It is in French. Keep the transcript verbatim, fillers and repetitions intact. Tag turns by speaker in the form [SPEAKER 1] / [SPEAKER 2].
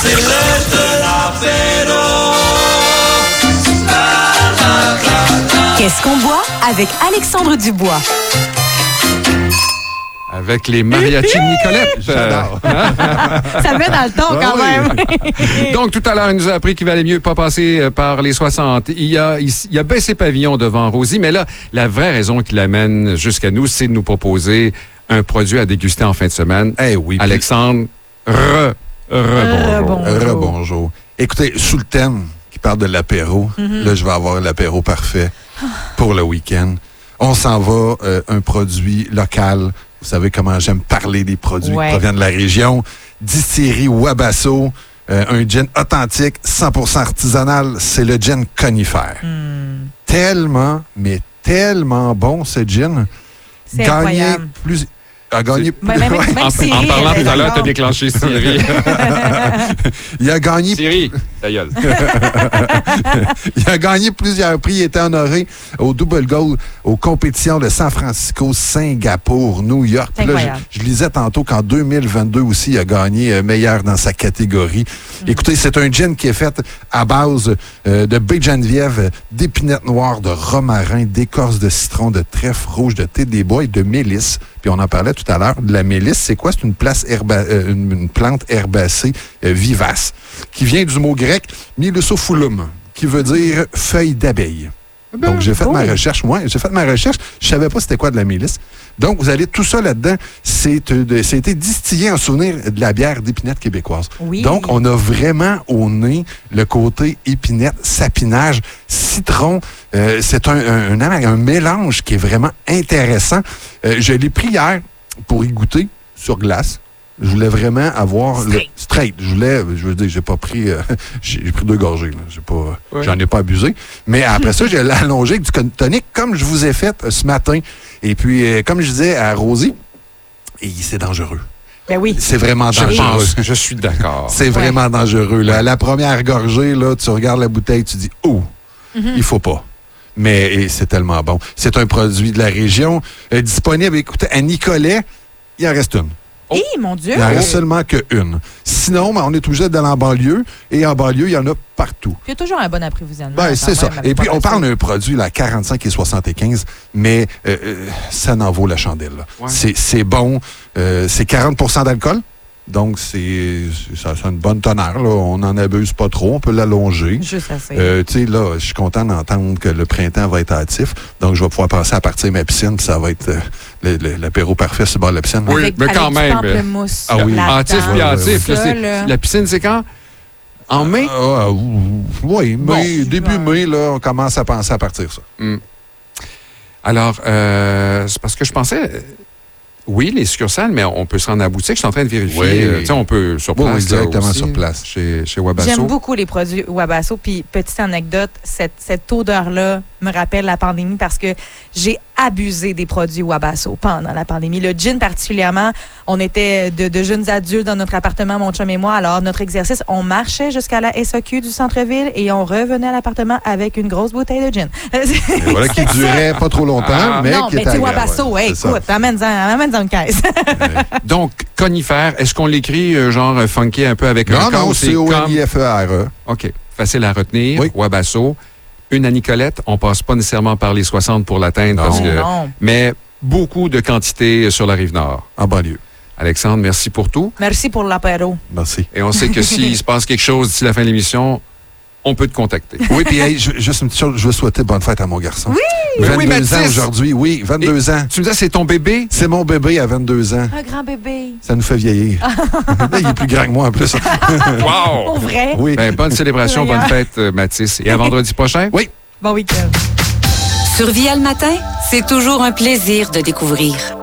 [SPEAKER 1] c'est l'heure de l'apéro.
[SPEAKER 2] Qu'est-ce qu'on boit avec Alexandre Dubois?
[SPEAKER 3] Avec les mariachis de Nicolette.
[SPEAKER 4] J'adore.
[SPEAKER 2] Ça me met dans le ton quand
[SPEAKER 4] Ah
[SPEAKER 2] même.
[SPEAKER 4] oui.
[SPEAKER 3] Donc, tout à l'heure, il nous a appris qu'il valait mieux pas passer par les soixante. Il a, il, il a baissé pavillon devant Rosie, mais là, la vraie raison qui l'amène jusqu'à nous, c'est de nous proposer un produit à déguster en fin de semaine.
[SPEAKER 4] Eh oui.
[SPEAKER 3] Alexandre, re, re-bonjour.
[SPEAKER 2] Rebonjour.
[SPEAKER 4] Rebonjour. Écoutez, sous le thème qui parle de l'apéro,
[SPEAKER 2] Mm-hmm.
[SPEAKER 4] là, je vais avoir l'apéro parfait pour le week-end. On s'en va, euh, un produit local. Vous savez comment j'aime parler des produits
[SPEAKER 2] Ouais.
[SPEAKER 4] qui proviennent de la région. Distillerie Wabasso, euh, un gin authentique, cent pour cent artisanal. C'est le gin conifère.
[SPEAKER 2] Hmm.
[SPEAKER 4] Tellement, mais tellement bon, ce gin.
[SPEAKER 2] C'est
[SPEAKER 4] Gagné
[SPEAKER 2] incroyable.
[SPEAKER 4] plus... A gagné...
[SPEAKER 2] Ben, même- même
[SPEAKER 3] En,
[SPEAKER 2] Siri,
[SPEAKER 3] en parlant
[SPEAKER 2] elle est
[SPEAKER 3] tout à l'heure,
[SPEAKER 2] d'accord.
[SPEAKER 3] t'as déclenché Siri.
[SPEAKER 4] Il a gagné...
[SPEAKER 3] Siri, ta gueule.
[SPEAKER 4] Il a gagné plusieurs prix. Il était honoré au Double Gold, aux compétitions de San Francisco, Singapour, New York.
[SPEAKER 2] C'est
[SPEAKER 4] Puis là,
[SPEAKER 2] incroyable.
[SPEAKER 4] je, je lisais tantôt qu'en deux mille vingt-deux aussi, il a gagné euh, meilleur dans sa catégorie.
[SPEAKER 2] Mm-hmm.
[SPEAKER 4] Écoutez, c'est un gin qui est fait à base euh, de baie de Geneviève, d'épinettes noires, de romarin, d'écorce de citron, de trèfle rouge, de thé des bois et de mélisse. Puis on en parlait tout à l'heure. De la mélisse, c'est quoi? C'est une, place herba, euh, une, une plante herbacée euh, vivace qui vient du mot grec Milusophyllum, qui veut dire feuille d'abeille. Donc, j'ai fait
[SPEAKER 2] cool.
[SPEAKER 4] ma recherche. Moi, j'ai fait ma recherche. Je savais pas c'était quoi de la mélisse. Donc, vous allez tout ça là-dedans. C'est, euh, de- ça a été distillé en souvenir de la bière d'épinette québécoise.
[SPEAKER 2] Oui.
[SPEAKER 4] Donc, on a vraiment au nez le côté épinette, sapinage, citron. Euh, c'est un, un, un, un mélange qui est vraiment intéressant. Euh, je l'ai pris hier pour y goûter sur glace. Je voulais vraiment avoir le
[SPEAKER 2] Straight.
[SPEAKER 4] straight. Je voulais, je veux dire, j'ai pas pris, euh, j'ai j'ai pris deux gorgées. Là. J'ai pas,
[SPEAKER 3] Ouais.
[SPEAKER 4] j'en ai pas abusé. Mais après ça, j'ai allongé avec du con- tonic comme je vous ai fait euh, ce matin. Et puis, euh, comme je disais à Rosie, et c'est dangereux.
[SPEAKER 2] Ben oui.
[SPEAKER 4] C'est vraiment
[SPEAKER 3] Je
[SPEAKER 4] dangereux.
[SPEAKER 3] pense, je suis d'accord.
[SPEAKER 4] C'est vraiment dangereux. Là. À la première gorgée, là, tu regardes la bouteille, tu dis « Oh, il faut pas ». Mais et c'est tellement bon. C'est un produit de la région, euh, disponible, écoutez, à Nicolet, il en reste une.
[SPEAKER 2] Hé, mon Dieu!
[SPEAKER 4] Il en reste seulement qu'une. Sinon, ben, on est obligé d'aller en banlieue, et en banlieue, il y en a partout.
[SPEAKER 2] Il y a toujours un bon approvisionnement.
[SPEAKER 4] Ben,
[SPEAKER 2] quand
[SPEAKER 4] c'est ça.
[SPEAKER 2] même,
[SPEAKER 4] Et puis, on
[SPEAKER 2] Wabasso.
[SPEAKER 4] parle d'un produit, là, quarante-cinq et soixante-quinze, mais euh, euh, ça n'en vaut la chandelle. là.
[SPEAKER 3] Ouais.
[SPEAKER 4] C'est, c'est bon. Euh, c'est quarante pour cent d'alcool. Donc, c'est, c'est- ça, c'est une bonne teneur. Là. On n'en abuse pas trop. On peut l'allonger.
[SPEAKER 2] Juste assez.
[SPEAKER 4] Euh, tu sais, là, je suis content d'entendre que le printemps va être hâtif. Donc, je vais pouvoir passer à partir de ma piscine, puis ça va être euh, le- le- l'apéro parfait sur le bord de la piscine.
[SPEAKER 3] Oui,
[SPEAKER 2] Avec-
[SPEAKER 3] mais quand
[SPEAKER 2] avec du
[SPEAKER 3] même,
[SPEAKER 2] pamplemousse
[SPEAKER 4] Ah oui.
[SPEAKER 2] là-dedans.
[SPEAKER 3] Hâtif puis hâtif. là,
[SPEAKER 2] Ça,
[SPEAKER 3] c'est-
[SPEAKER 2] là.
[SPEAKER 3] La piscine, c'est quand? En mai?
[SPEAKER 4] Ah, oui,
[SPEAKER 2] Bon.
[SPEAKER 4] mai, début mai, là, on commence à penser à partir ça.
[SPEAKER 3] Alors, euh, c'est parce que je pensais... euh, Oui, les succursales, mais on peut se rendre à la boutique. Je suis en train de vérifier.
[SPEAKER 4] Oui.
[SPEAKER 3] euh, tu sais, on peut sur
[SPEAKER 4] Oui,
[SPEAKER 3] place.
[SPEAKER 4] oui,
[SPEAKER 3] là,
[SPEAKER 4] directement
[SPEAKER 3] aussi,
[SPEAKER 4] sur place.
[SPEAKER 3] Chez, chez Wabasso.
[SPEAKER 2] J'aime beaucoup les produits Wabasso. Puis, petite anecdote, cette, cette odeur-là me rappelle la pandémie parce que j'ai abusé des produits Wabasso pendant la pandémie. Le gin particulièrement, on était de, de jeunes adultes dans notre appartement, mon chum et moi. Alors, notre exercice, on marchait jusqu'à la S A Q du centre-ville et on revenait à l'appartement avec une grosse bouteille de gin.
[SPEAKER 4] Et voilà, qui durait pas trop longtemps,
[SPEAKER 3] Ah.
[SPEAKER 4] mais
[SPEAKER 2] non,
[SPEAKER 4] qui
[SPEAKER 2] mais
[SPEAKER 4] était
[SPEAKER 2] tu sais,
[SPEAKER 4] agréable,
[SPEAKER 2] Wabasso,
[SPEAKER 4] ouais,
[SPEAKER 2] hey,
[SPEAKER 4] c'est ça.
[SPEAKER 2] écoute, amène-en amène-en une caisse.
[SPEAKER 3] Donc, conifère, est-ce qu'on l'écrit euh, genre euh, funky un peu avec un
[SPEAKER 4] Non,
[SPEAKER 3] K
[SPEAKER 4] non,
[SPEAKER 3] ou
[SPEAKER 4] c'est O N I F E R E.
[SPEAKER 3] OK. Facile à retenir.
[SPEAKER 4] Oui.
[SPEAKER 3] Wabasso. Une à Nicolette. On passe pas nécessairement par les soixante pour l'atteindre.
[SPEAKER 4] Non.
[SPEAKER 3] Parce que,
[SPEAKER 2] Non.
[SPEAKER 3] mais beaucoup de quantité sur la Rive-Nord.
[SPEAKER 4] En banlieue.
[SPEAKER 3] Alexandre, merci pour tout.
[SPEAKER 2] Merci pour l'apéro.
[SPEAKER 4] Merci.
[SPEAKER 3] Et on sait que s'il se passe quelque chose d'ici la fin de l'émission, on peut te contacter.
[SPEAKER 4] Oui, puis hey, je- juste une petite chose, je veux souhaiter bonne fête à mon garçon. Oui!
[SPEAKER 3] Mais oui,
[SPEAKER 4] vingt-deux ans
[SPEAKER 3] Mathis.
[SPEAKER 4] aujourd'hui, oui, vingt-deux ans.
[SPEAKER 3] Tu me dis, c'est ton bébé?
[SPEAKER 4] C'est mon bébé à vingt-deux ans.
[SPEAKER 2] Un grand bébé.
[SPEAKER 4] Ça nous fait vieillir. Là, il est plus grand que moi en plus.
[SPEAKER 3] Wow!
[SPEAKER 2] Pour vrai?
[SPEAKER 4] Oui.
[SPEAKER 3] Ben, bonne célébration, bonne
[SPEAKER 2] Voyons.
[SPEAKER 3] fête, euh, Mathis. Et à vendredi prochain?
[SPEAKER 4] Oui.
[SPEAKER 2] Bon week-end.
[SPEAKER 5] Sur Via le matin, c'est toujours un plaisir de découvrir.